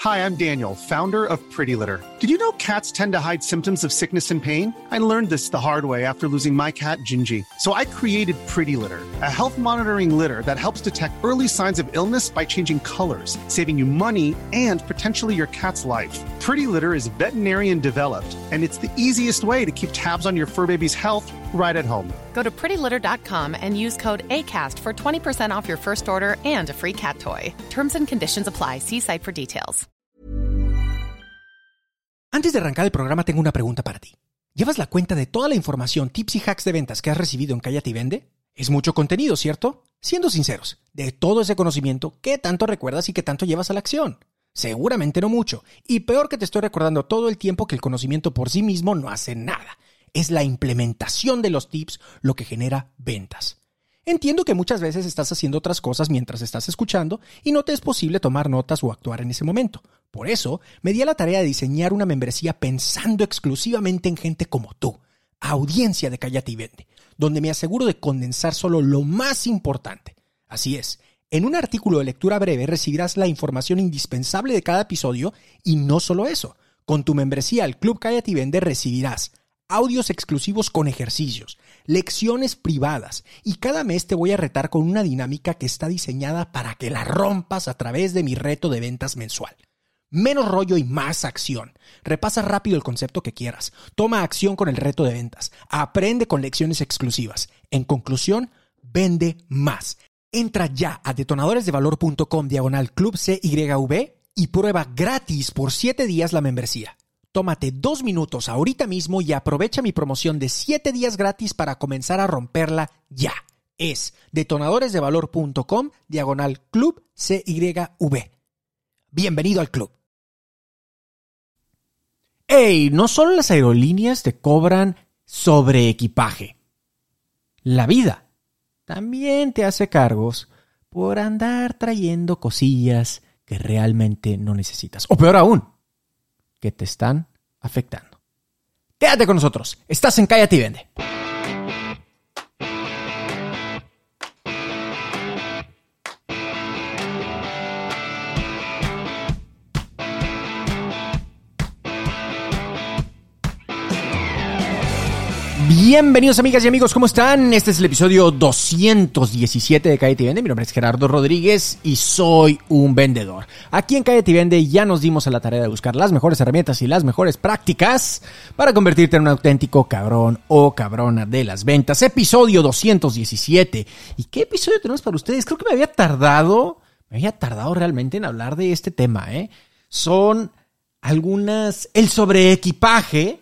Hi, I'm Daniel, founder of Pretty Litter. Did you know cats tend to hide symptoms of sickness and pain? I learned this the hard way after losing my cat, Gingy. So I created Pretty Litter, a health monitoring litter that helps detect early signs of illness by changing colors, saving you money and potentially your cat's life. Pretty Litter is veterinarian developed, and it's the easiest way to keep tabs on your fur baby's health right at home. Go to prettylitter.com and use code ACAST for 20% off your first order and a free cat toy. Terms and conditions apply. See site for details. Antes de arrancar el programa tengo una pregunta para ti. ¿Llevas la cuenta de toda la información, tips y hacks de ventas que has recibido en Cállate y Vende? Es mucho contenido, ¿cierto? Siendo sinceros, de todo ese conocimiento, ¿qué tanto recuerdas y qué tanto llevas a la acción? Seguramente no mucho. Y peor que te estoy recordando todo el tiempo que el conocimiento por sí mismo no hace nada. Es la implementación de los tips lo que genera ventas. Entiendo que muchas veces estás haciendo otras cosas mientras estás escuchando y no te es posible tomar notas o actuar en ese momento. Por eso, me di a la tarea de diseñar una membresía pensando exclusivamente en gente como tú, audiencia de Cállate y Vende, donde me aseguro de condensar solo lo más importante. Así es, en un artículo de lectura breve recibirás la información indispensable de cada episodio y no solo eso. Con tu membresía al Club Cállate y Vende recibirás audios exclusivos con ejercicios, lecciones privadas y cada mes te voy a retar con una dinámica que está diseñada para que la rompas a través de mi reto de ventas mensual. Menos rollo y más acción. Repasa rápido el concepto que quieras. Toma acción con el reto de ventas. Aprende con lecciones exclusivas. En conclusión, vende más. Entra ya a detonadoresdevalor.com/Club CYV y prueba gratis por 7 días la membresía. Tómate 2 minutos ahorita mismo y aprovecha mi promoción de 7 días gratis para comenzar a romperla ya. Es detonadoresdevalor.com/Club CYV. Bienvenido al club. ¡Ey! No solo las aerolíneas te cobran sobre equipaje. La vida también te hace cargos por andar trayendo cosillas que realmente no necesitas. O peor aún, que te están afectando. Quédate con nosotros. Estás en Cállate y Vende. Bienvenidos amigas y amigos, ¿cómo están? Este es el episodio 217 de Cállate y Vende. Mi nombre es Gerardo Rodríguez y soy un vendedor. Aquí en Cállate y Vende ya nos dimos a la tarea de buscar las mejores herramientas y las mejores prácticas para convertirte en un auténtico cabrón o cabrona de las ventas. Episodio 217. ¿Y qué episodio tenemos para ustedes? Creo que me había tardado realmente en hablar de este tema, Son algunas... El sobreequipaje...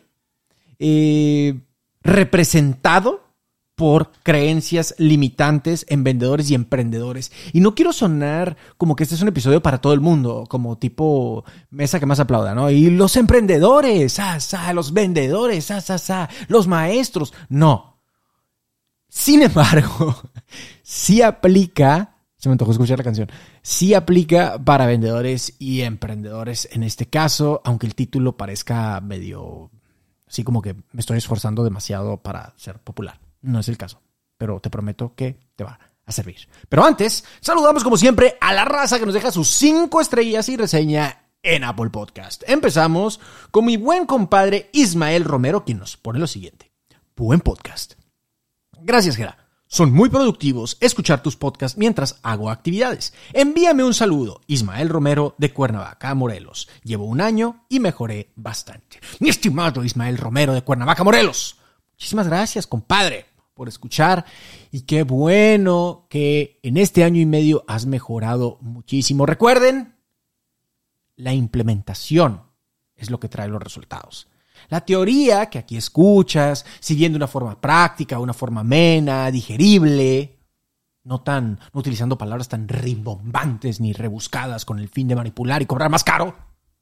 representado por creencias limitantes en vendedores y emprendedores. Y no quiero sonar como que este es un episodio para todo el mundo, como tipo mesa que más aplauda, ¿no? Y los emprendedores, los vendedores, los maestros. No. Sin embargo, sí aplica, se me antojó escuchar la canción, sí aplica para vendedores y emprendedores en este caso, aunque el título parezca medio... Así como que me estoy esforzando demasiado para ser popular. No es el caso, pero te prometo que te va a servir. Pero antes, saludamos como siempre a la raza que nos deja sus 5 estrellas y reseña en Apple Podcast. Empezamos con mi buen compadre Ismael Romero, quien nos pone lo siguiente. Buen podcast. Gracias, Gera. Son muy productivos escuchar tus podcasts mientras hago actividades. Envíame un saludo, Ismael Romero de Cuernavaca, Morelos. Llevo 1 año y mejoré bastante. Mi estimado Ismael Romero de Cuernavaca, Morelos. Muchísimas gracias, compadre, por escuchar. Y qué bueno que en este año y medio has mejorado muchísimo. Recuerden, la implementación es lo que trae los resultados. La teoría que aquí escuchas, si bien de una forma práctica, una forma amena, digerible, no utilizando palabras tan rimbombantes ni rebuscadas con el fin de manipular y cobrar más caro,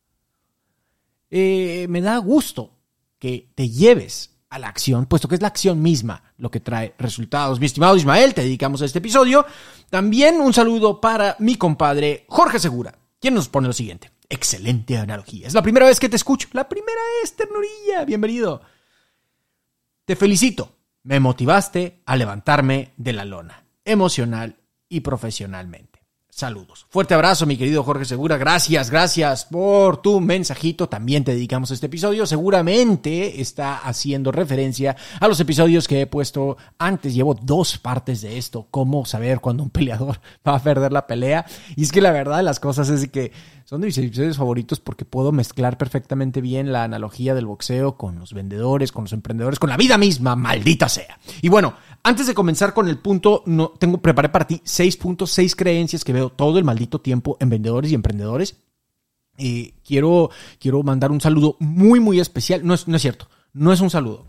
me da gusto que te lleves a la acción, puesto que es la acción misma lo que trae resultados. Mi estimado Ismael, te dedicamos a este episodio. También un saludo para mi compadre Jorge Segura, quien nos pone lo siguiente. Excelente analogía. Es la primera vez que te escucho. La primera vez, ternurilla. Bienvenido. Te felicito. Me motivaste a levantarme de la lona, emocional y profesionalmente. saludos. Fuerte abrazo, mi querido Jorge Segura. Gracias por tu mensajito. También te dedicamos este episodio. Seguramente está haciendo referencia a los episodios que he puesto antes. Llevo 2 partes de esto. Cómo saber cuando un peleador va a perder la pelea. Y es que la verdad de las cosas es que son de mis episodios favoritos porque puedo mezclar perfectamente bien la analogía del boxeo con los vendedores, con los emprendedores, con la vida misma, maldita sea. Y bueno, antes de comenzar con el punto, preparé para ti 6 puntos, 6 creencias que veo todo el maldito tiempo en vendedores y emprendedores. Quiero mandar un saludo muy especial. No es cierto, no es un saludo.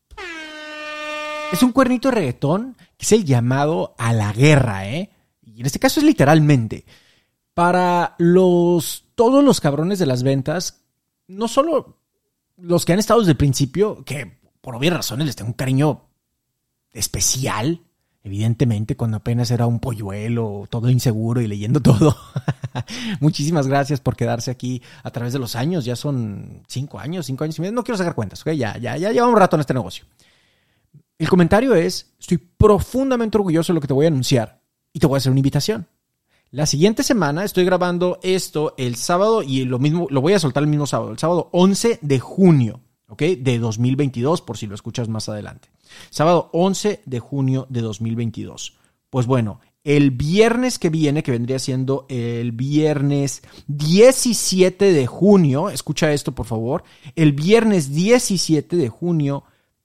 Es un cuernito de reggaetón que es el llamado a la guerra, Y en este caso es literalmente para todos los cabrones de las ventas, no solo los que han estado desde el principio, que por obvias razones les tengo un cariño especial, evidentemente, cuando apenas era un polluelo, todo inseguro y leyendo todo. Muchísimas gracias por quedarse aquí a través de los años. Ya son 5 años y medio. No quiero sacar cuentas, ¿ok? Ya llevamos un rato en este negocio. El comentario es, estoy profundamente orgulloso de lo que te voy a anunciar y te voy a hacer una invitación. La siguiente semana estoy grabando esto el sábado y lo voy a soltar el mismo sábado, el sábado 11 de junio, ¿ok? De 2022, por si lo escuchas más adelante. Sábado 11 de junio de 2022. Pues bueno, el viernes que viene, que vendría siendo el viernes 17 de junio, escucha esto por favor, el viernes 17 de junio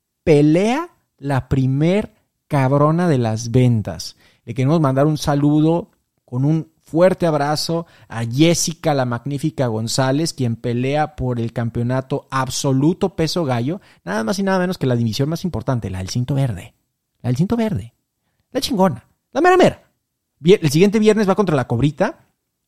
pelea la primer cabrona de las ventas. Le queremos mandar un saludo con un fuerte abrazo a Jessica la Magnífica González, quien pelea por el campeonato absoluto peso gallo, nada más y nada menos que la división más importante, la del cinto verde. La del cinto verde. La chingona. La mera. El siguiente viernes va contra la Cobrita.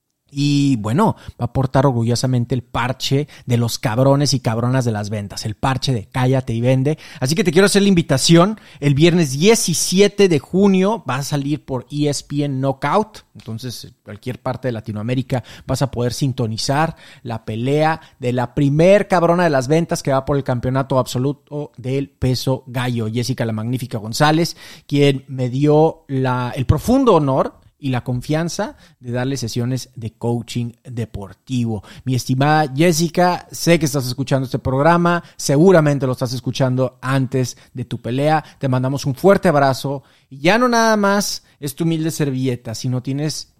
Y bueno, va a portar orgullosamente el parche de los cabrones y cabronas de las ventas, el parche de Cállate y Vende. Así que te quiero hacer la invitación. El viernes 17 de junio va a salir por ESPN Knockout. Entonces, cualquier parte de Latinoamérica vas a poder sintonizar la pelea de la primer cabrona de las ventas que va por el campeonato absoluto del peso gallo. Jessica la Magnífica González, quien me dio el profundo honor y la confianza de darle sesiones de coaching deportivo. Mi estimada Jessica, sé que estás escuchando este programa, seguramente lo estás escuchando antes de tu pelea. Te mandamos un fuerte abrazo y ya no nada más es tu humilde servilleta, sino tienes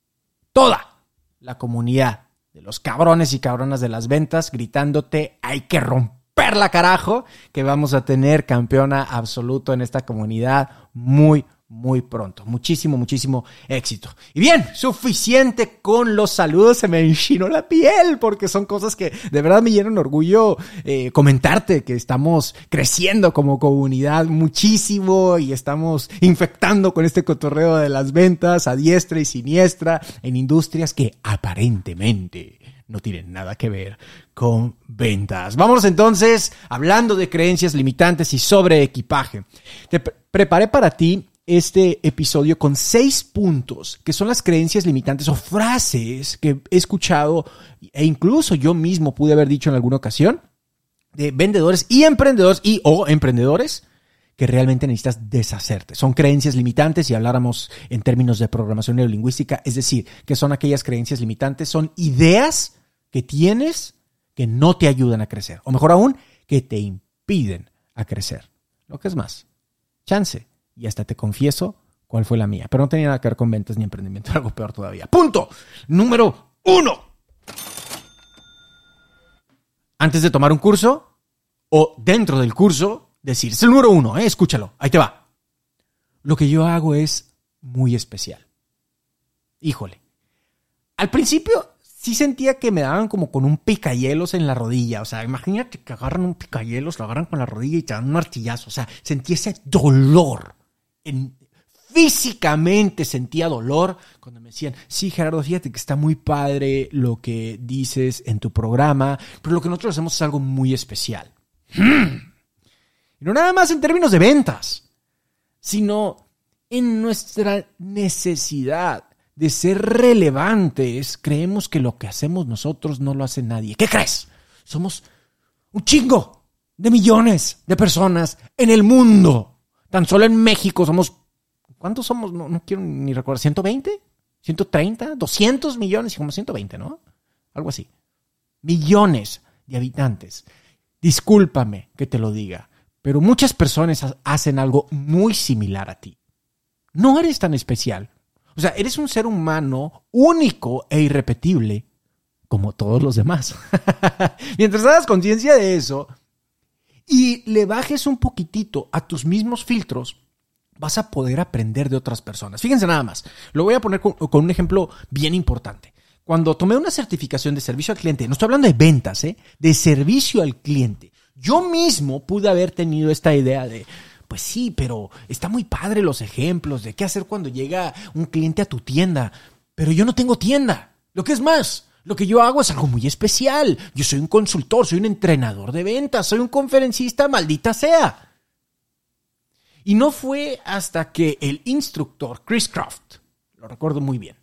toda la comunidad de los cabrones y cabronas de las ventas gritándote, hay que romperla carajo, que vamos a tener campeona absoluto en esta comunidad muy pronto. Muchísimo éxito. Y bien, suficiente con los saludos. Se me enchinó la piel porque son cosas que de verdad me llenan orgullo comentarte que estamos creciendo como comunidad muchísimo y estamos infectando con este cotorreo de las ventas a diestra y siniestra en industrias que aparentemente no tienen nada que ver con ventas. Vámonos entonces hablando de creencias limitantes y sobre equipaje. Te preparé para ti este episodio con 6 puntos que son las creencias limitantes o frases que he escuchado e incluso yo mismo pude haber dicho en alguna ocasión de vendedores y emprendedores o emprendedores que realmente necesitas deshacerte. Son creencias limitantes, si habláramos en términos de programación neurolingüística, es decir, que son aquellas creencias limitantes, son ideas que tienes que no te ayudan a crecer, o mejor aún, que te impiden a crecer. Lo que es más, chance. Y hasta te confieso cuál fue la mía. Pero no tenía nada que ver con ventas ni emprendimiento. Algo peor todavía. Punto número 1. Antes de tomar un curso o dentro del curso, decir, es el número 1, escúchalo. Ahí te va. Lo que yo hago es muy especial. Híjole. Al principio sí sentía que me daban como con un picahielos en la rodilla. O sea, imagínate que agarran un picahielos, lo agarran con la rodilla y te dan un martillazo. O sea, sentí ese dolor. Físicamente sentía dolor cuando me decían, sí, Gerardo, fíjate que está muy padre lo que dices en tu programa, pero lo que nosotros hacemos es algo muy especial. Y no nada más en términos de ventas, sino en nuestra necesidad de ser relevantes. Creemos que lo que hacemos nosotros no lo hace nadie. ¿Qué crees? Somos un chingo de millones de personas en el mundo. Tan solo en México somos... ¿Cuántos somos? No quiero ni recordar. ¿120? 130, 200 millones, como 120, ¿no? Algo así. Millones de habitantes. Discúlpame que te lo diga, pero muchas personas hacen algo muy similar a ti. No eres tan especial. O sea, eres un ser humano único e irrepetible como todos los demás. Mientras hagas conciencia de eso y le bajes un poquitito a tus mismos filtros, vas a poder aprender de otras personas. Fíjense nada más. Lo voy a poner con un ejemplo bien importante. Cuando tomé una certificación de servicio al cliente, no estoy hablando de ventas, de servicio al cliente, yo mismo pude haber tenido esta idea de, pues sí, pero está muy padre los ejemplos de qué hacer cuando llega un cliente a tu tienda, pero yo no tengo tienda. Lo que es más, lo que yo hago es algo muy especial. Yo soy un consultor, soy un entrenador de ventas, soy un conferencista, maldita sea. Y no fue hasta que el instructor Chris Croft, lo recuerdo muy bien,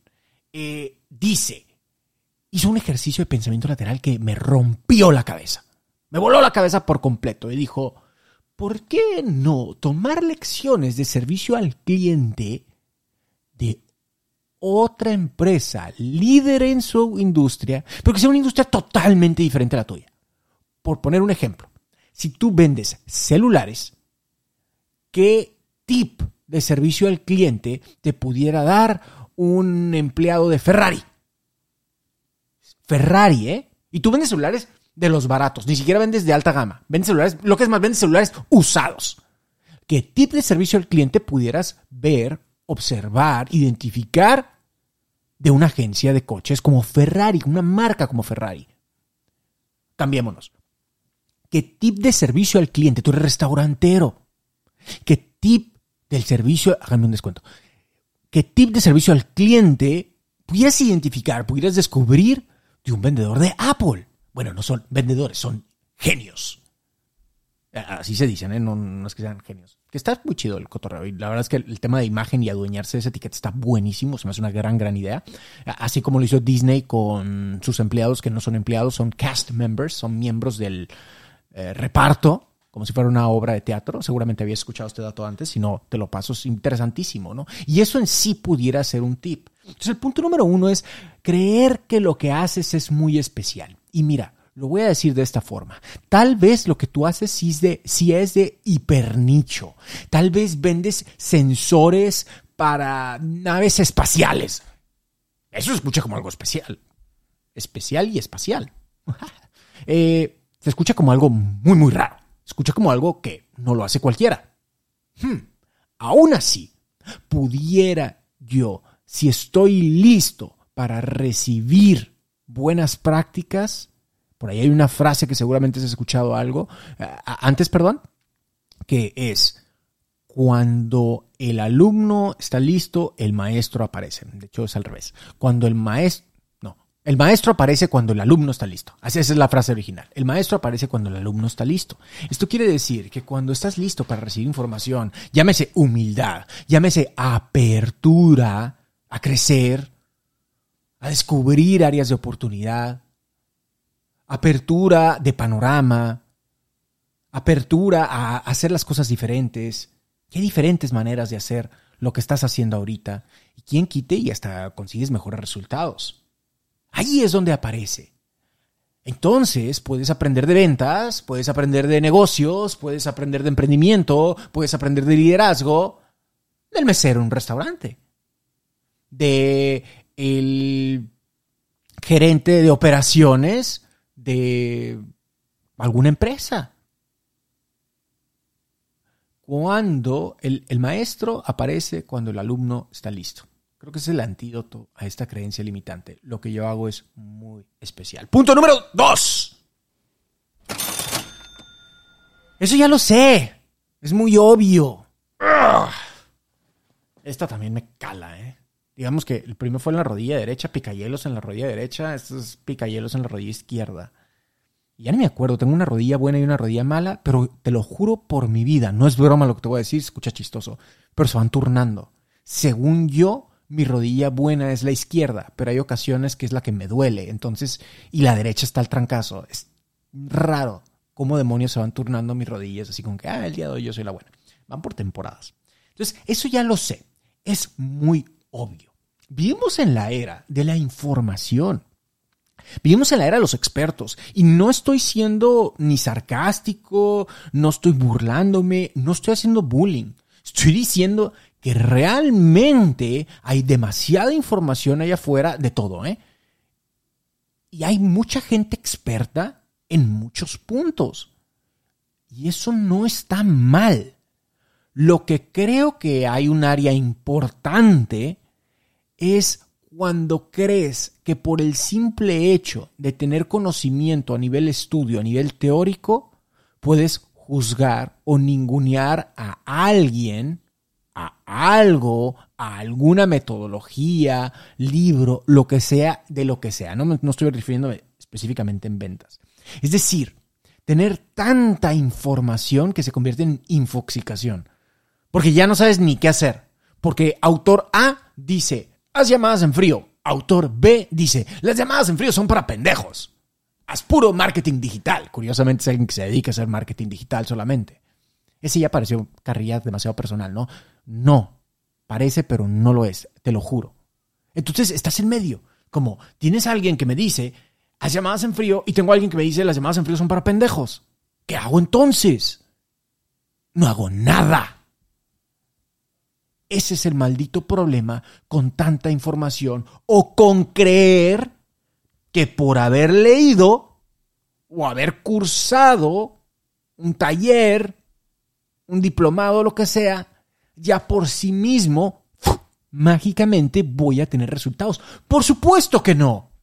hizo un ejercicio de pensamiento lateral que me rompió la cabeza. Me voló la cabeza por completo y dijo, ¿por qué no tomar lecciones de servicio al cliente de otra empresa líder en su industria, pero que sea una industria totalmente diferente a la tuya? Por poner un ejemplo, si tú vendes celulares, ¿qué tip de servicio al cliente te pudiera dar un empleado de Ferrari? Ferrari, ¿eh? Y tú vendes celulares de los baratos, ni siquiera vendes de alta gama. Vendes celulares, lo que es más, vendes celulares usados. ¿Qué tip de servicio al cliente pudieras ver, observar, identificar de una agencia de coches como Ferrari, una marca como Ferrari? Cambiémonos. ¿Qué tip de servicio al cliente? Tú eres restaurantero. ¿Qué tip del servicio? Háganme un descuento. ¿Qué tip de servicio al cliente pudieras identificar, pudieras descubrir de un vendedor de Apple? Bueno, no son vendedores, son genios. Así se dicen, ¿eh? No es que sean genios. Que está muy chido el cotorreo. Y la verdad es que el tema de imagen y adueñarse de esa etiqueta está buenísimo. Se me hace una gran idea. Así como lo hizo Disney con sus empleados, que no son empleados, son cast members, son miembros del reparto, como si fuera una obra de teatro. Seguramente habías escuchado este dato antes. Si no, te lo paso. Es interesantísimo, ¿no? Y eso en sí pudiera ser un tip. Entonces, el punto número 1 es creer que lo que haces es muy especial. Y mira, lo voy a decir de esta forma. Tal vez lo que tú haces sí es de hipernicho. Tal vez vendes sensores para naves espaciales. Eso se escucha como algo especial. Especial y espacial. Se escucha como algo muy raro. Se escucha como algo que no lo hace cualquiera. Aún así, pudiera yo, si estoy listo para recibir buenas prácticas, por ahí hay una frase que seguramente has escuchado antes, que es: cuando el alumno está listo, el maestro aparece. De hecho, es al revés. El maestro aparece cuando el alumno está listo. Esa es la frase original. El maestro aparece cuando el alumno está listo. Esto quiere decir que cuando estás listo para recibir información, llámese humildad, llámese apertura a crecer, a descubrir áreas de oportunidad, apertura de panorama, apertura a hacer las cosas diferentes. Qué diferentes maneras de hacer lo que estás haciendo ahorita. Y quién quite y hasta consigues mejores resultados. Ahí es donde aparece. Entonces puedes aprender de ventas, puedes aprender de negocios, puedes aprender de emprendimiento, puedes aprender de liderazgo del mesero en un restaurante, de el gerente de operaciones de alguna empresa. Cuando el maestro aparece cuando el alumno está listo. Creo que es el antídoto a esta creencia limitante. Lo que yo hago es muy especial. Punto número 2. Eso ya lo sé. Es muy obvio. Esta también me cala, ¿eh? Digamos que el primero fue en la rodilla derecha, picayelos en la rodilla derecha. Esto es picayelos en la rodilla izquierda. Ya ni me acuerdo. Tengo una rodilla buena y una rodilla mala, pero te lo juro por mi vida. No es broma lo que te voy a decir. Escucha chistoso. Pero se van turnando. Según yo, mi rodilla buena es la izquierda, pero hay ocasiones que es la que me duele. Entonces, y la derecha está al trancazo. Es raro cómo demonios se van turnando mis rodillas. Así como que, el día de hoy yo soy la buena. Van por temporadas. Entonces, eso ya lo sé. Es muy obvio. vivimos en la era de la información. Vivimos en la era de los expertos y no estoy siendo ni sarcástico, no estoy burlándome, no estoy haciendo bullying. Estoy diciendo que realmente hay demasiada información allá afuera de todo, ¿eh? Y hay mucha gente experta en muchos puntos. Y eso no está mal. Lo que creo que hay un área importante es cuando crees que por el simple hecho de tener conocimiento a nivel estudio, a nivel teórico, puedes juzgar o ningunear a alguien, a algo, a alguna metodología, libro, lo que sea, de lo que sea. No estoy refiriéndome específicamente en ventas. Es decir, tener tanta información que se convierte en infoxicación. Porque ya no sabes ni qué hacer. Porque autor A dice, haz llamadas en frío. Autor B dice, las llamadas en frío son para pendejos. Haz puro marketing digital. Curiosamente es alguien que se dedica a hacer marketing digital solamente. Ese ya pareció carrilla demasiado personal, ¿no? No, parece, pero no lo es, te lo juro. Entonces estás en medio. Como tienes a alguien que me dice, haz llamadas en frío, y tengo a alguien que me dice, las llamadas en frío son para pendejos. ¿Qué hago entonces? No hago nada. Ese es el maldito problema con tanta información o con creer que por haber leído o haber cursado un taller, un diplomado, lo que sea, ya por sí mismo, mágicamente voy a tener resultados. ¡Por supuesto que no!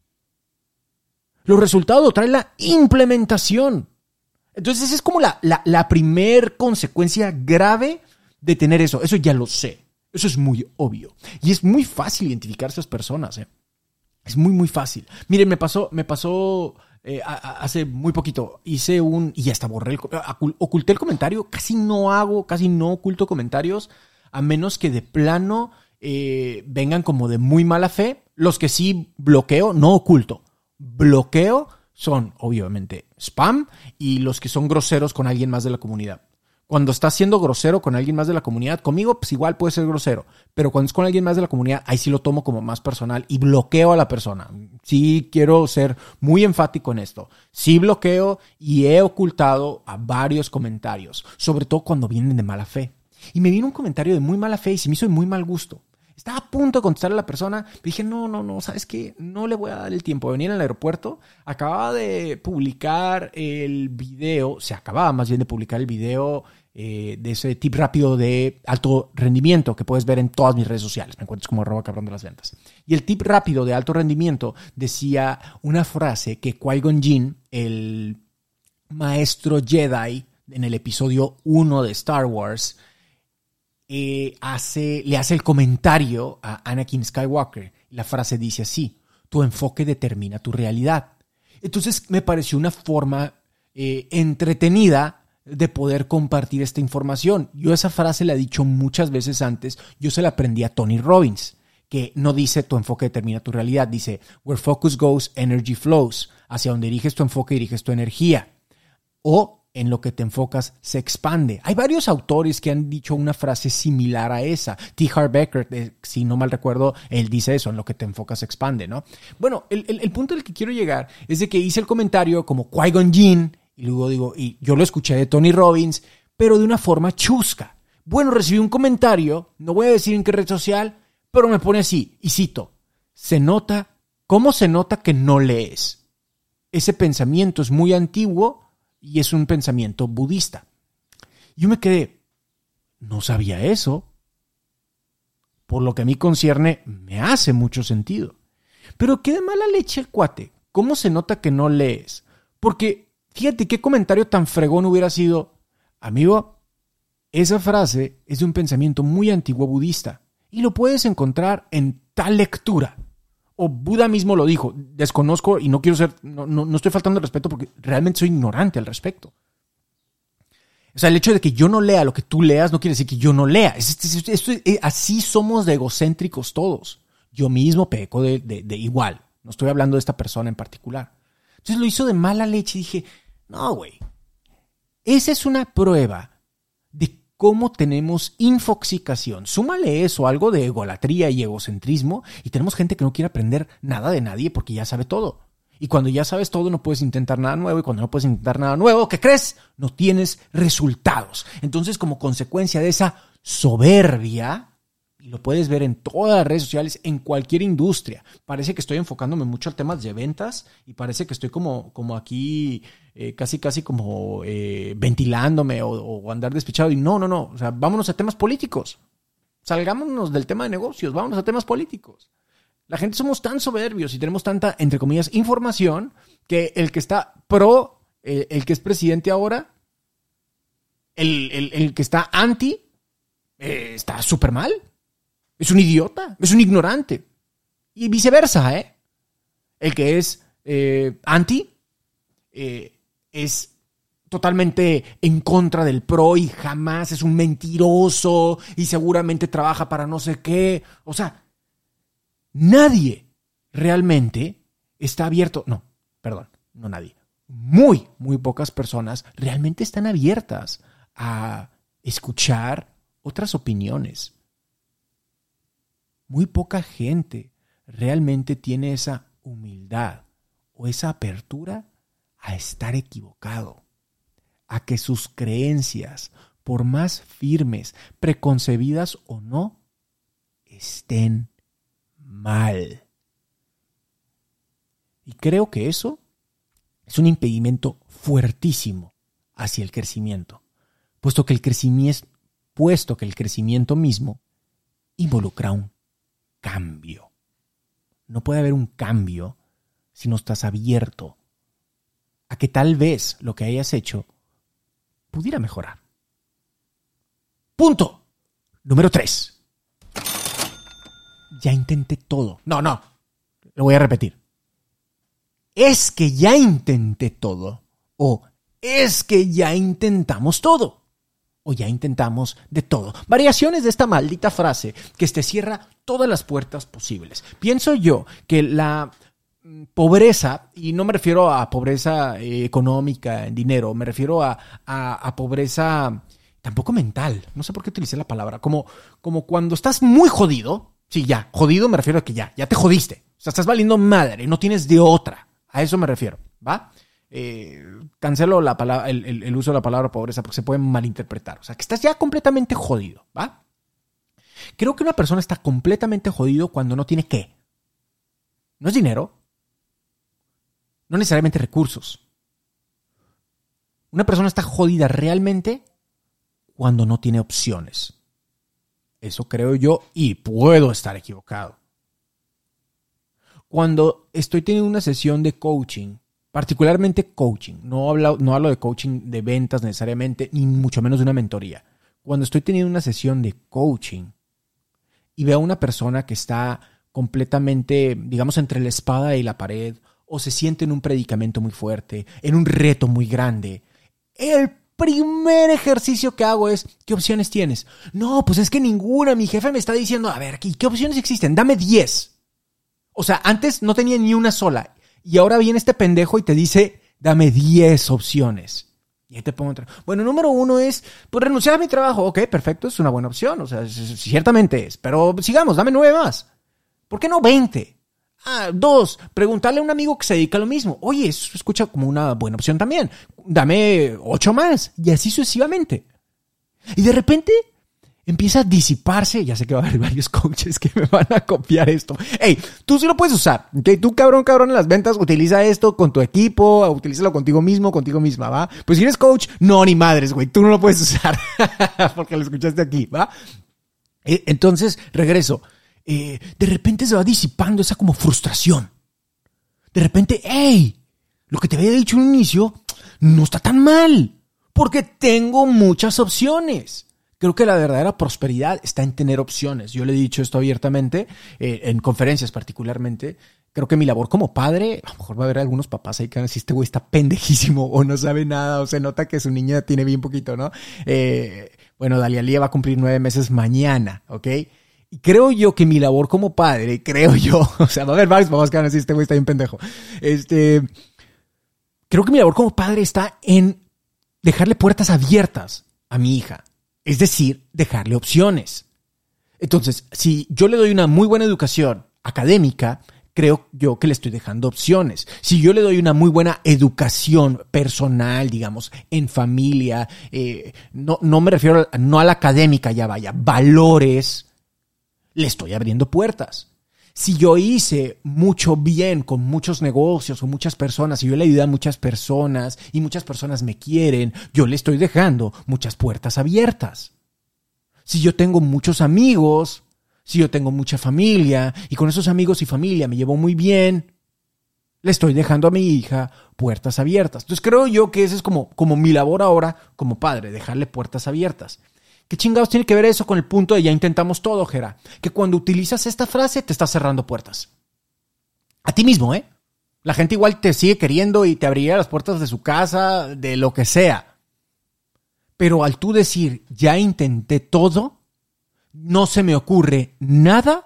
Los resultados lo trae la implementación. Entonces esa es como la primer consecuencia grave de tener eso. Eso ya lo sé. Eso es muy obvio. Y es muy fácil identificar a esas personas. Es muy, muy fácil. Miren, me pasó hace muy poquito. Hice y hasta borré oculté el comentario. Casi no oculto comentarios, a menos que de plano vengan como de muy mala fe. Los que sí bloqueo, no oculto. Bloqueo son, obviamente, spam y los que son groseros con alguien más de la comunidad. Cuando estás siendo grosero con alguien más de la comunidad, conmigo pues igual puede ser grosero, pero cuando es con alguien más de la comunidad, ahí sí lo tomo como más personal y bloqueo a la persona. Sí quiero ser muy enfático en esto. Sí bloqueo y he ocultado a varios comentarios, sobre todo cuando vienen de mala fe. Y me vino un comentario de muy mala fe y se me hizo de muy mal gusto. Estaba a punto de contestarle a la persona, pero dije, no, ¿sabes qué? No le voy a dar el tiempo. Venía en el aeropuerto, acababa de publicar el video, se acababa más bien de publicar el video de ese tip rápido de alto rendimiento que puedes ver en todas mis redes sociales. Me encuentras como @cabrón de las ventas. Y el tip rápido de alto rendimiento decía una frase que Qui-Gon Jinn, el maestro Jedi en el episodio 1 de Star Wars, le hace el comentario a Anakin Skywalker. La frase dice así: tu enfoque determina tu realidad. Entonces me pareció una forma entretenida de poder compartir esta información. Yo esa frase la he dicho muchas veces antes. Yo se la aprendí a Tony Robbins, que no dice tu enfoque determina tu realidad. Dice, where focus goes, energy flows. Hacia donde diriges tu enfoque, diriges tu energía. O en lo que te enfocas se expande. Hay varios autores que han dicho una frase similar a esa. T. Harv Eker, si no mal recuerdo, él dice eso, en lo que te enfocas se expande, ¿no? Bueno, el punto al que quiero llegar es de que hice el comentario como Qui-Gon Jinn, y luego digo, y yo lo escuché de Tony Robbins, pero de una forma chusca. Bueno, recibí un comentario, no voy a decir en qué red social, pero me pone así, y cito, ¿cómo se nota que no lees? Ese pensamiento es muy antiguo y es un pensamiento budista. Yo me quedé, no sabía eso. Por lo que a mí concierne, me hace mucho sentido. Pero qué de mala leche el cuate. ¿Cómo se nota que no lees? Porque, fíjate qué comentario tan fregón hubiera sido, amigo, esa frase es de un pensamiento muy antiguo budista y lo puedes encontrar en tal lectura. O Buda mismo lo dijo, desconozco y no quiero no estoy faltando el respeto porque realmente soy ignorante al respecto. O sea, el hecho de que yo no lea lo que tú leas no quiere decir que yo no lea. Así somos de egocéntricos todos. Yo mismo peco de igual. No estoy hablando de esta persona en particular. Entonces lo hizo de mala leche y dije, no, güey. Esa es una prueba de cómo tenemos infoxicación. Súmale eso, algo de egolatría y egocentrismo, y tenemos gente que no quiere aprender nada de nadie porque ya sabe todo. Y cuando ya sabes todo, no puedes intentar nada nuevo. Y cuando no puedes intentar nada nuevo, ¿qué crees? No tienes resultados. Entonces, como consecuencia de esa soberbia, y lo puedes ver en todas las redes sociales, en cualquier industria. Parece que estoy enfocándome mucho al tema de ventas y parece que estoy como aquí casi como ventilándome o andar despechado. Y no. O sea, vámonos a temas políticos. Salgámonos del tema de negocios, vámonos a temas políticos. La gente somos tan soberbios y tenemos tanta, entre comillas, información que el que está pro, el que es presidente ahora, el que está anti, está súper mal. Es un idiota, es un ignorante. Y viceversa, ¿eh? El que es anti es totalmente en contra del pro y jamás es un mentiroso y seguramente trabaja para no sé qué. O sea, nadie realmente está abierto. No nadie. Muy pocas personas realmente están abiertas a escuchar otras opiniones. Muy poca gente realmente tiene esa humildad o esa apertura a estar equivocado, a que sus creencias, por más firmes, preconcebidas o no, estén mal. Y creo que eso es un impedimento fuertísimo hacia el crecimiento, puesto que el crecimiento mismo involucra un cambio. No puede haber un cambio si no estás abierto a que tal vez lo que hayas hecho pudiera mejorar. Punto número 3. Ya intenté todo. No, lo voy a repetir. Es que ya intenté todo. O es que ya intentamos todo. O ya intentamos de todo. Variaciones de esta maldita frase que te cierra todas las puertas posibles. Pienso yo que la pobreza, y no me refiero a pobreza económica en dinero, me refiero a pobreza tampoco mental. No sé por qué utilicé la palabra. Como cuando estás muy jodido. Sí, ya, jodido me refiero a que ya te jodiste. O sea, estás valiendo madre, no tienes de otra. A eso me refiero, ¿va? Cancelo la palabra, el uso de la palabra pobreza porque se puede malinterpretar. O sea, que estás ya completamente jodido, ¿va? Creo que una persona está completamente jodido cuando no tiene ¿qué? No es dinero. No necesariamente recursos. Una persona está jodida realmente cuando no tiene opciones. Eso creo yo y puedo estar equivocado. Cuando estoy teniendo una sesión de coaching, particularmente coaching, no hablo de coaching de ventas necesariamente, ni mucho menos de una mentoría. Cuando estoy teniendo una sesión de coaching y veo a una persona que está completamente, digamos, entre la espada y la pared, o se siente en un predicamento muy fuerte, en un reto muy grande, el primer ejercicio que hago es, ¿qué opciones tienes? No, pues es que ninguna. Mi jefe me está diciendo, a ver, ¿qué opciones existen? Dame 10. O sea, antes no tenía ni una sola. Y ahora viene este pendejo y te dice, dame 10 opciones. Y ahí te pongo otra. Bueno, número 1 es, pues renunciar a mi trabajo. Ok, perfecto, es una buena opción. O sea, ciertamente es. Pero sigamos, dame 9 más. ¿Por qué no 20? 2, preguntarle a un amigo que se dedica a lo mismo. Oye, eso escucha como una buena opción también. Dame 8 más. Y así sucesivamente. Y de repente empieza a disiparse. Ya sé que va a haber varios coaches que me van a copiar esto. Hey, tú sí lo puedes usar. ¿Okay? Tú, cabrón en las ventas, utiliza esto con tu equipo. Utilízalo contigo mismo, contigo misma, ¿va? Pues si eres coach, no, ni madres, güey. Tú no lo puedes usar. Porque lo escuchaste aquí, ¿va? Entonces, regreso. De repente se va disipando esa como frustración. De repente, hey, lo que te había dicho en un inicio no está tan mal, porque tengo muchas opciones. Creo que la verdadera prosperidad está en tener opciones. Yo le he dicho esto abiertamente, en conferencias particularmente. Creo que mi labor como padre, a lo mejor va a haber algunos papás ahí que van a decir, este güey está pendejísimo o no sabe nada o se nota que su niña tiene bien poquito, ¿no? Bueno, Dalialia va a cumplir 9 meses mañana, ¿ok? Y creo yo que mi labor como padre, o sea, va a haber varios papás que van a decir, este güey está bien pendejo. Creo que mi labor como padre está en dejarle puertas abiertas a mi hija. Es decir, dejarle opciones. Entonces, si yo le doy una muy buena educación académica, creo yo que le estoy dejando opciones. Si yo le doy una muy buena educación personal, digamos, en familia, no me refiero no a la académica, ya vaya, valores, le estoy abriendo puertas. Si yo hice mucho bien con muchos negocios, con muchas personas, y yo le ayudé a muchas personas y muchas personas me quieren, yo le estoy dejando muchas puertas abiertas. Si yo tengo muchos amigos, si yo tengo mucha familia y con esos amigos y familia me llevo muy bien, le estoy dejando a mi hija puertas abiertas. Entonces creo yo que ese es como mi labor ahora como padre, dejarle puertas abiertas. ¿Qué chingados tiene que ver eso con el punto de ya intentamos todo, Jera? Que cuando utilizas esta frase te estás cerrando puertas. A ti mismo, ¿eh? La gente igual te sigue queriendo y te abriría las puertas de su casa, de lo que sea. Pero al tú decir, ya intenté todo, no se me ocurre nada,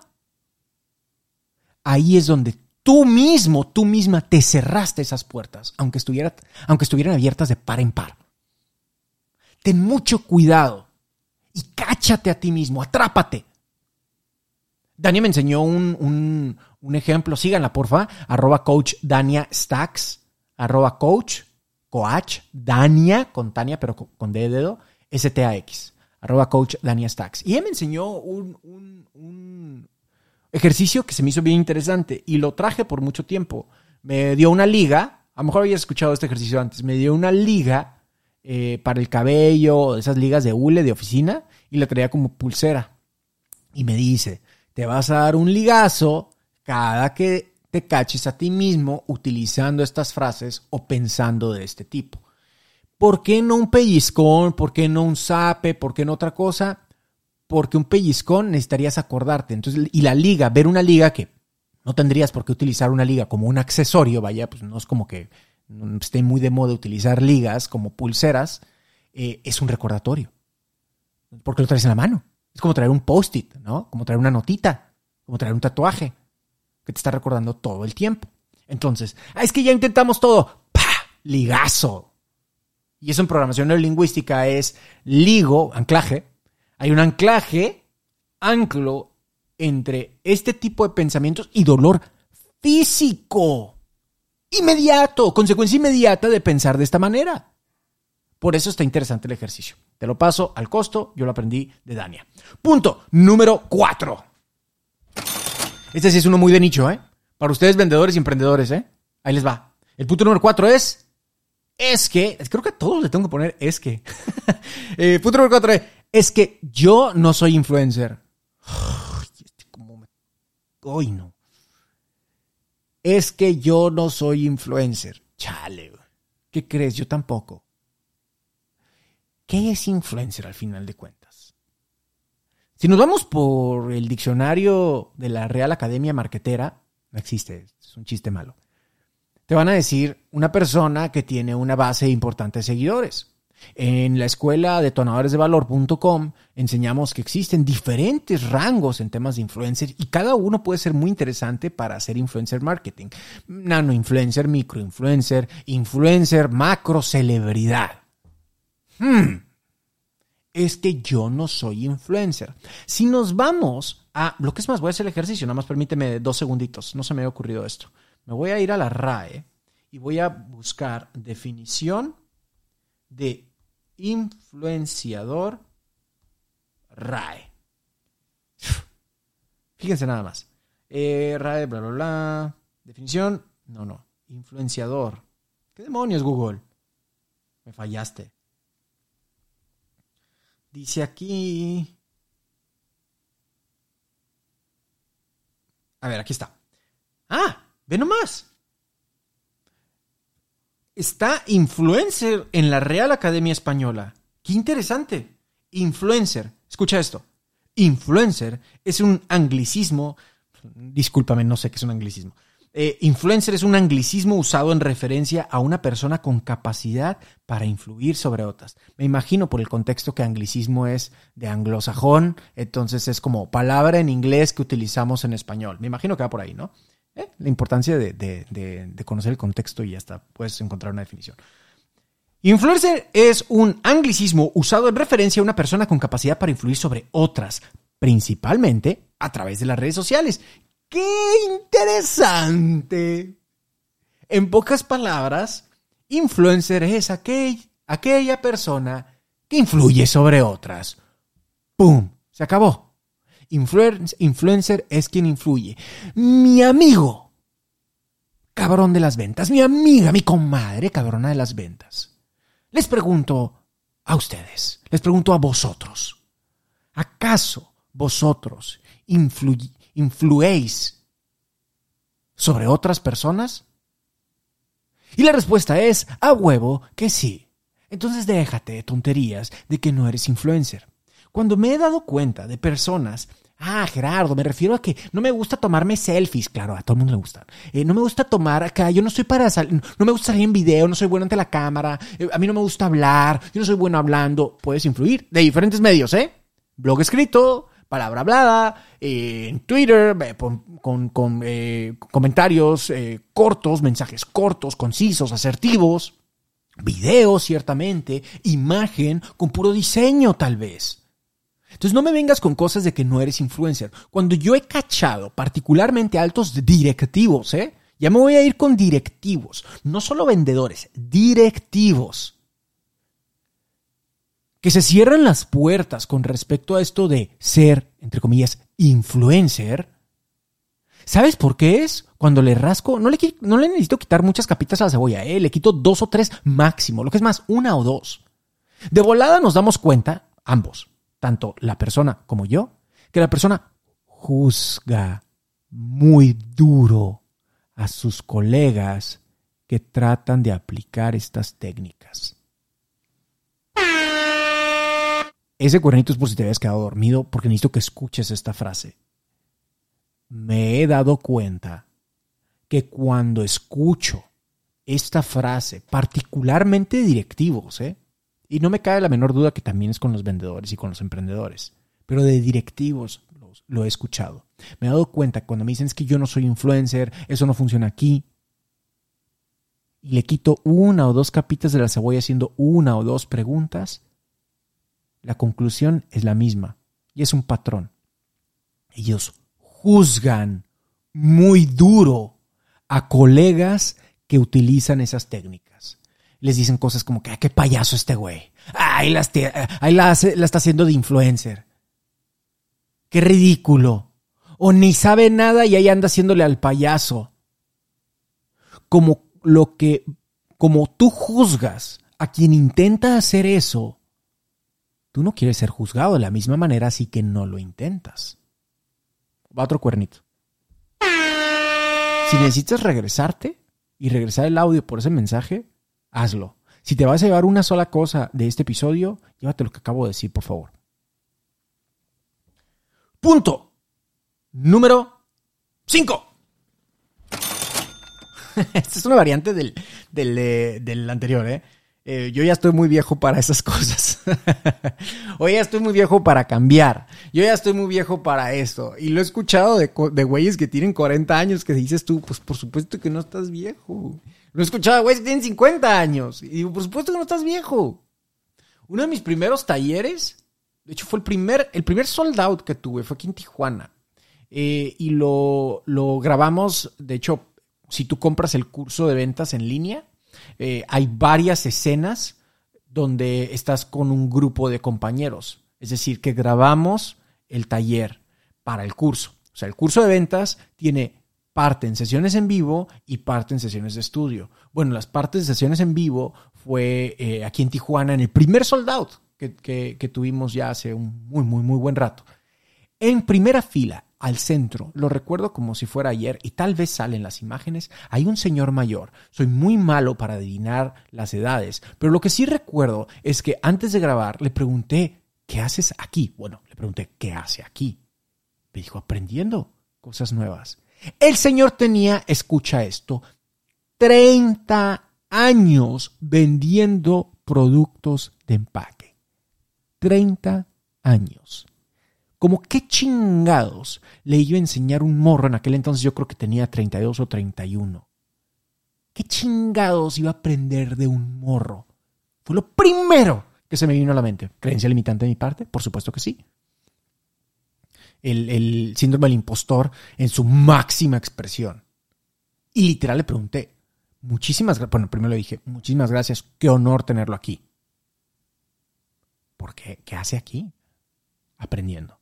ahí es donde tú misma te cerraste esas puertas, aunque estuvieran abiertas de par en par. Ten mucho cuidado. Y cáchate a ti mismo, atrápate. Dania me enseñó un ejemplo, síganla porfa, @coach Dania Stacks, @coach Dania, con Tania, pero con D de dedo, STAX, @coach Dania Stacks. Y ella me enseñó un ejercicio que se me hizo bien interesante y lo traje por mucho tiempo. Me dio una liga, a lo mejor habías escuchado este ejercicio antes, me dio una liga para el cabello, esas ligas de hule de oficina, y la traía como pulsera. Y me dice, te vas a dar un ligazo cada que te caches a ti mismo utilizando estas frases o pensando de este tipo. ¿Por qué no un pellizcón? ¿Por qué no un zape? ¿Por qué no otra cosa? Porque un pellizcón necesitarías acordarte. Entonces, y la liga, ver una liga que no tendrías por qué utilizar una liga como un accesorio, vaya, pues no es como que esté muy de moda utilizar ligas como pulseras, es un recordatorio. Porque lo traes en la mano. Es como traer un post-it, ¿no? Como traer una notita, como traer un tatuaje que te está recordando todo el tiempo. Entonces, es que ya intentamos todo. ¡Pah! Ligazo. Y eso en programación neurolingüística es ligo, anclaje. Hay un anclo entre este tipo de pensamientos y dolor físico. Inmediato, consecuencia inmediata de pensar de esta manera. Por eso está interesante el ejercicio. Te lo paso al costo, yo lo aprendí de Dania. Punto número 4. Este sí es uno muy de nicho, ¿eh? Para ustedes vendedores y emprendedores, ¿eh? Ahí les va. El punto número 4 es que, creo que a todos le tengo que poner es que. Punto número 4 es que yo no soy influencer. Hoy no. Es que yo no soy influencer. Chale, ¿qué crees? Yo tampoco. ¿Qué es influencer al final de cuentas? Si nos vamos por el diccionario de la Real Academia Marketera, no existe, es un chiste malo. Te van a decir una persona que tiene una base importante de seguidores. En la escuela detonadoresdevalor.com enseñamos que existen diferentes rangos en temas de influencer y cada uno puede ser muy interesante para hacer influencer marketing. Nano influencer, micro influencer, influencer, macro celebridad. Es que yo no soy influencer. Si nos vamos a lo que es más, voy a hacer el ejercicio, nada más permíteme 2 segunditos, no se me había ocurrido esto. Me voy a ir a la RAE y voy a buscar definición de influenciador RAE. Fíjense nada más. RAE, bla, bla, bla. Definición, no. Influenciador. ¿Qué demonios, Google? Me fallaste. Dice aquí... A ver, aquí está. Ve nomás. Está influencer en la Real Academia Española. ¡Qué interesante! Influencer. Escucha esto. Influencer es un anglicismo. Discúlpame, no sé qué es un anglicismo. Influencer es un anglicismo usado en referencia a una persona con capacidad para influir sobre otras. Me imagino por el contexto que anglicismo es de anglosajón, entonces es como palabra en inglés que utilizamos en español. Me imagino que va por ahí, ¿no? La importancia de conocer el contexto y hasta puedes encontrar una definición. Influencer es un anglicismo usado en referencia a una persona con capacidad para influir sobre otras, principalmente a través de las redes sociales. ¡Qué interesante! En pocas palabras, influencer es aquella persona que influye sobre otras. ¡Pum! Se acabó. Influencer es quien influye. Mi amigo, cabrón de las ventas. Mi amiga, mi comadre, cabrona de las ventas. Les pregunto a ustedes, les pregunto a vosotros. ¿Acaso vosotros influéis sobre otras personas? Y la respuesta es, a huevo, que sí. Entonces déjate de tonterías de que no eres influencer. Cuando me he dado cuenta de personas... Gerardo, me refiero a que no me gusta tomarme selfies. Claro, a todo el mundo le gustan. No me gusta tomar acá, yo no soy no me gusta salir en video, no soy bueno ante la cámara, a mí no me gusta hablar, yo no soy bueno hablando. Puedes influir de diferentes medios, blog escrito, palabra hablada, en Twitter, con comentarios cortos, mensajes cortos, concisos, asertivos, videos ciertamente, imagen con puro diseño tal vez. Entonces no me vengas con cosas de que no eres influencer. Cuando yo he cachado particularmente altos directivos, ya me voy a ir con directivos, no solo vendedores, directivos, que se cierran las puertas con respecto a esto de ser, entre comillas, influencer. ¿Sabes por qué es? Cuando le rasco, no le necesito quitar muchas capitas a la cebolla, le quito 2 o 3 máximo, lo que es más, 1 o 2. De volada nos damos cuenta, ambos, tanto la persona como yo, que la persona juzga muy duro a sus colegas que tratan de aplicar estas técnicas. Ese cuernito es por si te habías quedado dormido, porque necesito que escuches esta frase. Me he dado cuenta que cuando escucho esta frase, particularmente directivos, y no me cabe la menor duda que también es con los vendedores y con los emprendedores, pero de directivos lo he escuchado. Me he dado cuenta que cuando me dicen es que yo no soy influencer, eso no funciona aquí, y le quito 1 o 2 capitas de la cebolla haciendo 1 o 2 preguntas, la conclusión es la misma y es un patrón. Ellos juzgan muy duro a colegas que utilizan esas técnicas. Les dicen cosas como que, qué payaso este güey. Ahí la está haciendo de influencer. Qué ridículo. O ni sabe nada y ahí anda haciéndole al payaso. Como tú juzgas a quien intenta hacer eso, tú no quieres ser juzgado de la misma manera, así que no lo intentas. Va otro cuernito. Si necesitas regresarte y regresar el audio por ese mensaje, hazlo. Si te vas a llevar una sola cosa de este episodio, llévate lo que acabo de decir, por favor. Punto número 5. Esta es una variante del anterior, yo ya estoy muy viejo para esas cosas. O ya estoy muy viejo para cambiar. Yo ya estoy muy viejo para esto. Y lo he escuchado de güeyes que tienen 40 años que dices tú, pues por supuesto que no estás viejo. Lo he escuchado de güeyes que tienen 50 años. Y digo, por supuesto que no estás viejo. Uno de mis primeros talleres, de hecho fue el primer sold out que tuve, fue aquí en Tijuana. Y lo grabamos, de hecho, si tú compras el curso de ventas en línea, hay varias escenas donde estás con un grupo de compañeros. Es decir, que grabamos el taller para el curso. O sea, el curso de ventas tiene parte en sesiones en vivo y parte en sesiones de estudio. Bueno, las partes de sesiones en vivo fue aquí en Tijuana en el primer sold out que tuvimos ya hace un muy, muy, muy buen rato. En primera fila, al centro, lo recuerdo como si fuera ayer y tal vez salen las imágenes, hay un señor mayor. Soy muy malo para adivinar las edades, pero lo que sí recuerdo es que antes de grabar le pregunté, ¿qué haces aquí? Bueno, le pregunté, ¿qué hace aquí? Me dijo, aprendiendo cosas nuevas. El señor tenía, escucha esto, 30 años vendiendo productos de empaque. 30 años. Como qué chingados le iba a enseñar un morro en aquel entonces, yo creo que tenía 32 o 31. ¿Qué chingados iba a aprender de un morro Fue lo primero que se me vino a la mente. ¿Creencia limitante de mi parte? Por supuesto que sí. El síndrome del impostor en su máxima expresión. Y literal le pregunté, primero le dije, muchísimas gracias, qué honor tenerlo aquí. ¿Por qué? ¿Qué hace aquí? Aprendiendo.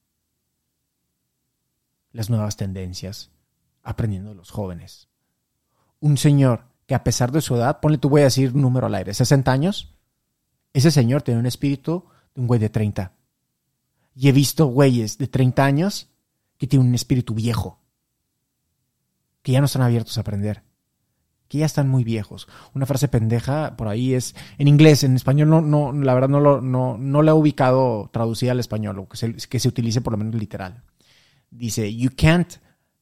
Las nuevas tendencias, aprendiendo de los jóvenes. Un señor que a pesar de su edad, voy a decir un número al aire, 60 años, ese señor tiene un espíritu de un güey de 30. Y he visto güeyes de 30 años que tienen un espíritu viejo, que ya no están abiertos a aprender, que ya están muy viejos. Una frase pendeja por ahí es, en inglés, en español no, la verdad no la he ubicado traducida al español, o que se utilice por lo menos literal. Dice, you can't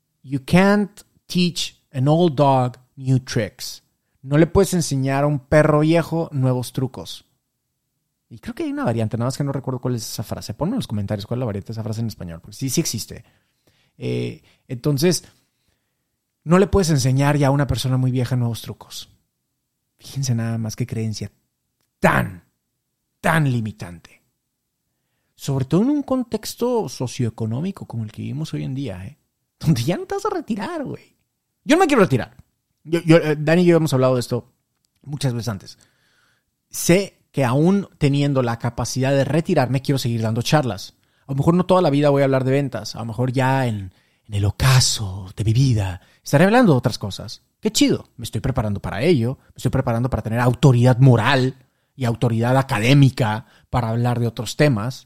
teach an old dog new tricks. No le puedes enseñar a un perro viejo nuevos trucos. Y creo que hay una variante, nada más que no recuerdo cuál es esa frase. Ponme en los comentarios cuál es la variante de esa frase en español, porque sí existe. Entonces, no le puedes enseñar ya a una persona muy vieja nuevos trucos. Fíjense nada más qué creencia tan limitante. Sobre todo en un contexto socioeconómico como el que vivimos hoy en día, donde ya no te vas a retirar, güey. Yo no me quiero retirar. Dani y yo hemos hablado de esto muchas veces antes. Sé que aún teniendo la capacidad de retirarme, quiero seguir dando charlas. A lo mejor no toda la vida voy a hablar de ventas. A lo mejor ya en el ocaso de mi vida estaré hablando de otras cosas. Qué chido. Me estoy preparando para ello. Me estoy preparando para tener autoridad moral y autoridad académica para hablar de otros temas.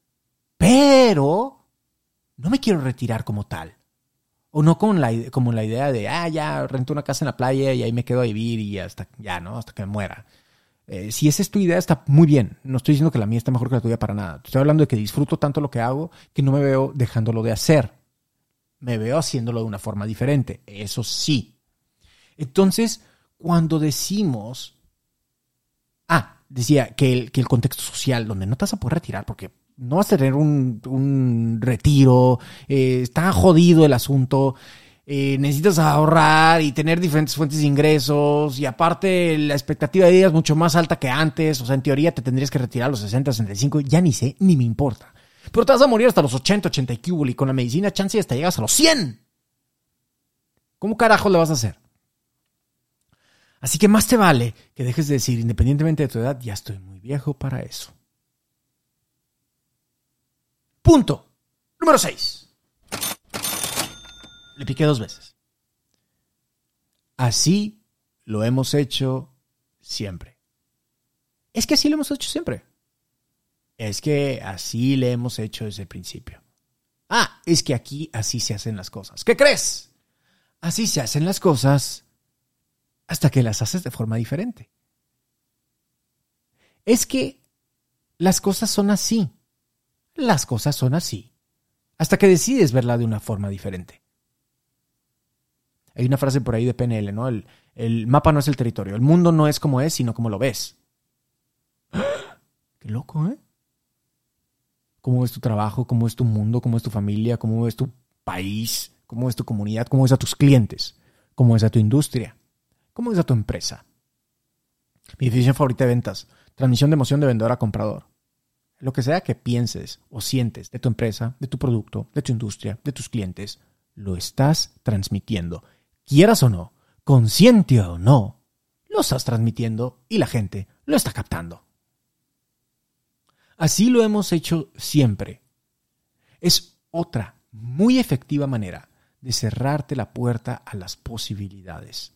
Pero no me quiero retirar como tal. O no como la idea de, ya rento una casa en la playa y ahí me quedo a vivir y hasta que me muera. Si esa es tu idea, está muy bien. No estoy diciendo que la mía está mejor que la tuya para nada. Estoy hablando de que disfruto tanto lo que hago que no me veo dejándolo de hacer. Me veo haciéndolo de una forma diferente. Eso sí. Entonces, cuando decimos... decía que el contexto social donde no te vas a poder retirar porque no vas a tener un retiro, está jodido el asunto... necesitas ahorrar y tener diferentes fuentes de ingresos y aparte la expectativa de vida es mucho más alta que antes. O sea, en teoría te tendrías que retirar a los 60, 65. Ya ni sé, ni me importa. Pero te vas a morir hasta los 80, 80 y con la medicina chance y hasta llegas a los 100. ¿Cómo carajo le vas a hacer? Así que más te vale que dejes de decir, independientemente de tu edad, ya estoy muy viejo para eso. Punto número 6. Le piqué 2 veces. Así lo hemos hecho siempre. Es que así lo hemos hecho siempre. Es que así le hemos hecho desde el principio. Es que aquí así se hacen las cosas. ¿Qué crees? Así se hacen las cosas hasta que las haces de forma diferente. Es que las cosas son así. Las cosas son así. Hasta que decides verla de una forma diferente. Hay una frase por ahí de PNL, ¿no? El mapa no es el territorio. El mundo no es como es, sino como lo ves. Qué loco, ¿eh? ¿Cómo ves tu trabajo? ¿Cómo es tu mundo? ¿Cómo es tu familia? ¿Cómo ves tu país? ¿Cómo es tu comunidad? ¿Cómo ves a tus clientes? ¿Cómo ves a tu industria? ¿Cómo ves a tu empresa? Mi definición favorita de ventas. Transmisión de emoción de vendedor a comprador. Lo que sea que pienses o sientes de tu empresa, de tu producto, de tu industria, de tus clientes, lo estás transmitiendo. Quieras o no, consciente o no, lo estás transmitiendo y la gente lo está captando. Así lo hemos hecho siempre. Es otra muy efectiva manera de cerrarte la puerta a las posibilidades.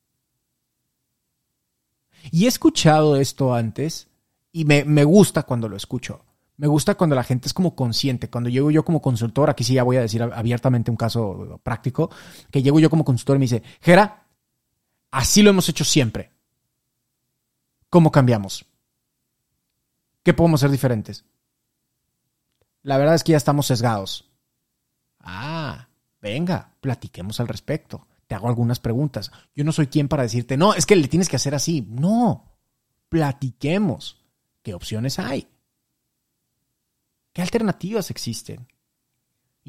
Y he escuchado esto antes y me gusta cuando lo escucho. Me gusta cuando la gente es como consciente. Cuando llego yo como consultor, aquí sí ya voy a decir abiertamente un caso práctico, que llego yo como consultor y me dice, Jera, así lo hemos hecho siempre. ¿Cómo cambiamos? ¿Qué podemos hacer diferentes? La verdad es que ya estamos sesgados. Venga, platiquemos al respecto. Te hago algunas preguntas. Yo no soy quien para decirte, no, es que le tienes que hacer así. No, platiquemos. ¿Qué opciones hay? ¿Qué alternativas existen?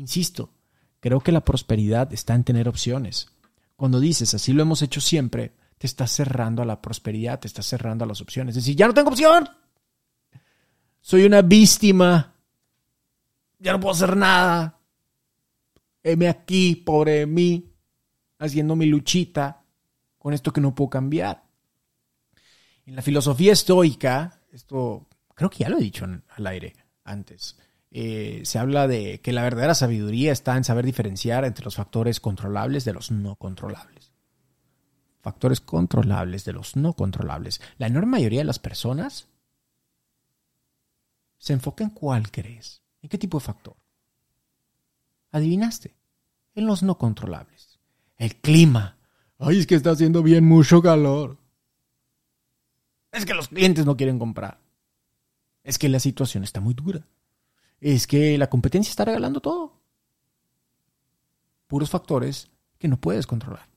Insisto, creo que la prosperidad está en tener opciones. Cuando dices así lo hemos hecho siempre, te estás cerrando a la prosperidad, te estás cerrando a las opciones. Es decir, ya no tengo opción. Soy una víctima. Ya no puedo hacer nada. Heme aquí, pobre de mí, haciendo mi luchita con esto que no puedo cambiar. En la filosofía estoica, esto creo que ya lo he dicho al aire antes, se habla de que la verdadera sabiduría está en saber diferenciar entre los factores controlables de los no controlables. Factores controlables de los no controlables. La enorme mayoría de las personas se enfoca en cuál crees. ¿En qué tipo de factor? Adivinaste. En los no controlables. El clima. Ay, es que está haciendo bien mucho calor. Es que los clientes no quieren comprar. Es que la situación está muy dura. Es que la competencia está regalando todo. Puros factores que no puedes controlar.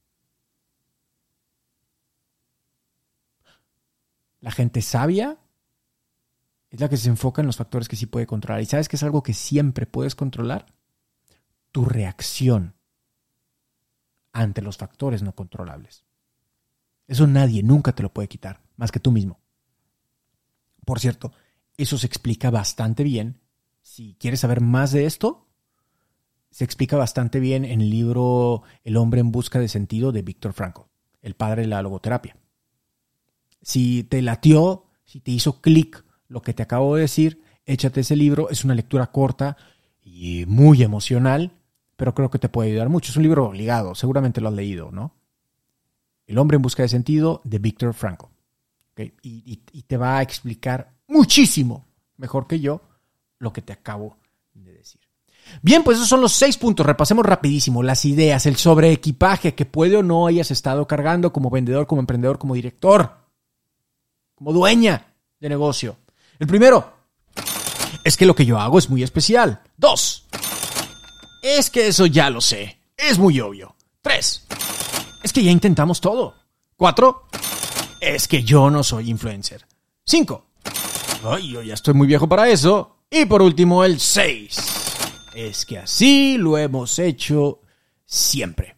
La gente sabia es la que se enfoca en los factores que sí puede controlar. ¿Y sabes qué es algo que siempre puedes controlar? Tu reacción ante los factores no controlables. Eso nadie nunca te lo puede quitar, más que tú mismo. Por cierto, eso se explica bastante bien. Si quieres saber más de esto, se explica bastante bien en el libro El hombre en busca de sentido de Viktor Frankl, el padre de la logoterapia. Si te latió, si te hizo clic lo que te acabo de decir, échate ese libro. Es una lectura corta y muy emocional, pero creo que te puede ayudar mucho. Es un libro obligado, seguramente lo has leído, ¿no? El hombre en busca de sentido de Viktor Frankl. ¿Okay? Y te va a explicar muchísimo mejor que yo lo que te acabo de decir. Bien, pues esos son los 6 puntos. Repasemos rapidísimo las ideas, el sobreequipaje que puede o no hayas estado cargando como vendedor, como emprendedor, como director, como dueña de negocio. El primero es que lo que yo hago es muy especial. 2, es que eso ya lo sé. Es muy obvio. 3, es que ya intentamos todo. 4, es que yo no soy influencer. 5, ay, yo ya estoy muy viejo para eso. Y por último, el 6, es que así lo hemos hecho siempre.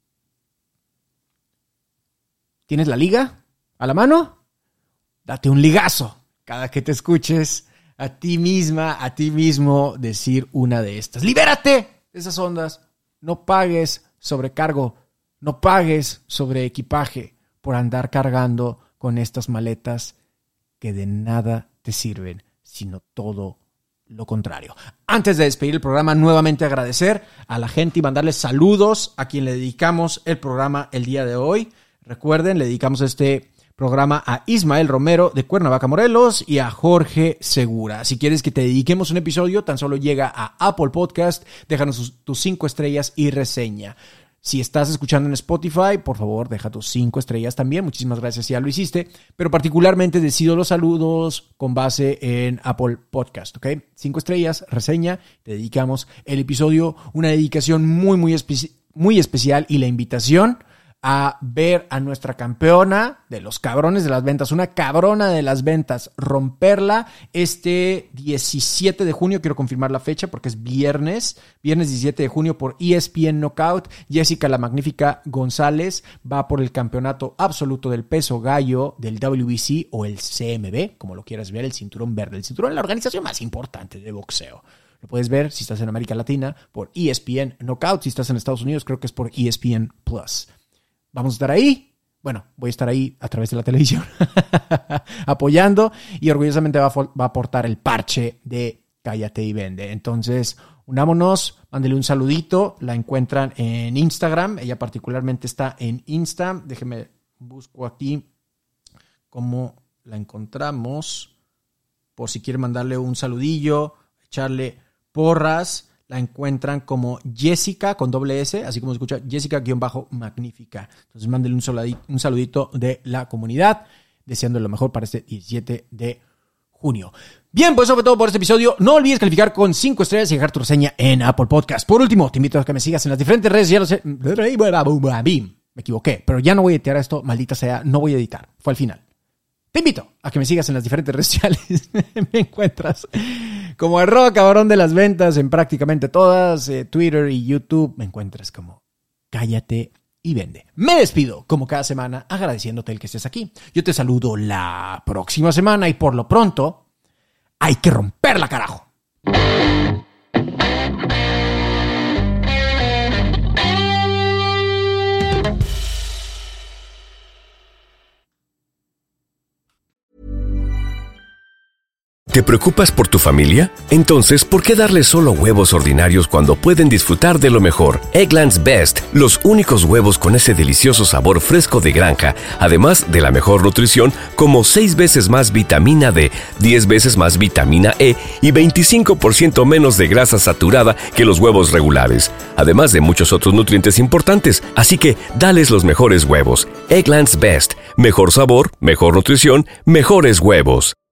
¿Tienes la liga a la mano? Date un ligazo cada que te escuches a ti misma, a ti mismo decir una de estas. ¡Libérate de esas ondas! No pagues sobrecargo, no pagues sobreequipaje por andar cargando con estas maletas que de nada te sirven, sino todo lo contrario. Antes de despedir el programa, nuevamente agradecer a la gente y mandarles saludos a quien le dedicamos el programa el día de hoy. Recuerden, le dedicamos este programa a Ismael Romero de Cuernavaca, Morelos, y a Jorge Segura. Si quieres que te dediquemos un episodio, tan solo llega a Apple Podcast, déjanos tus 5 estrellas y reseña. Si estás escuchando en Spotify, por favor, deja tus 5 estrellas también. Muchísimas gracias si ya lo hiciste. Pero particularmente decido los saludos con base en Apple Podcast, ¿ok? 5 estrellas, reseña, te dedicamos el episodio. Una dedicación muy especial y la invitación a ver a nuestra campeona de los cabrones de las ventas, una cabrona de las ventas, romperla este 17 de junio, quiero confirmar la fecha porque es viernes 17 de junio por ESPN Knockout. Jessica la Magnífica González va por el campeonato absoluto del peso gallo del WBC o el CMB, como lo quieras ver, el cinturón verde, el cinturón de la organización más importante de boxeo. Lo puedes ver si estás en América Latina por ESPN Knockout, si estás en Estados Unidos creo que es por ESPN Plus. Vamos a estar ahí. Bueno, voy a estar ahí a través de la televisión apoyando y orgullosamente va a aportar el parche de Cállate y Vende. Entonces, unámonos, mándele un saludito. La encuentran en Instagram. Ella particularmente está en Insta. Déjeme busco aquí cómo la encontramos. Por si quiere mandarle un saludillo, echarle porras. La encuentran como Jessica con doble S, así como se escucha, Jessica-Magnífica. Entonces mándenle un saludito de la comunidad, deseando lo mejor para este 17 de junio. Bien, pues eso fue todo por este episodio. No olvides calificar con 5 estrellas y dejar tu reseña en Apple Podcast. Por último, te invito a que me sigas en las diferentes redes. Ya lo sé, me equivoqué, pero ya no voy a editar esto, maldita sea, no voy a editar. Fue al final. Te invito a que me sigas en las diferentes redes sociales. Me encuentras como @cabrón de las ventas en prácticamente todas. Twitter y YouTube. Me encuentras como Cállate y vende. Me despido, como cada semana, agradeciéndote el que estés aquí. Yo te saludo la próxima semana y por lo pronto, hay que romperla, carajo. ¿Te preocupas por tu familia? Entonces, ¿por qué darles solo huevos ordinarios cuando pueden disfrutar de lo mejor? Eggland's Best, los únicos huevos con ese delicioso sabor fresco de granja, además de la mejor nutrición, como 6 veces más vitamina D, 10 veces más vitamina E y 25% menos de grasa saturada que los huevos regulares, además de muchos otros nutrientes importantes. Así que, dales los mejores huevos. Eggland's Best, mejor sabor, mejor nutrición, mejores huevos.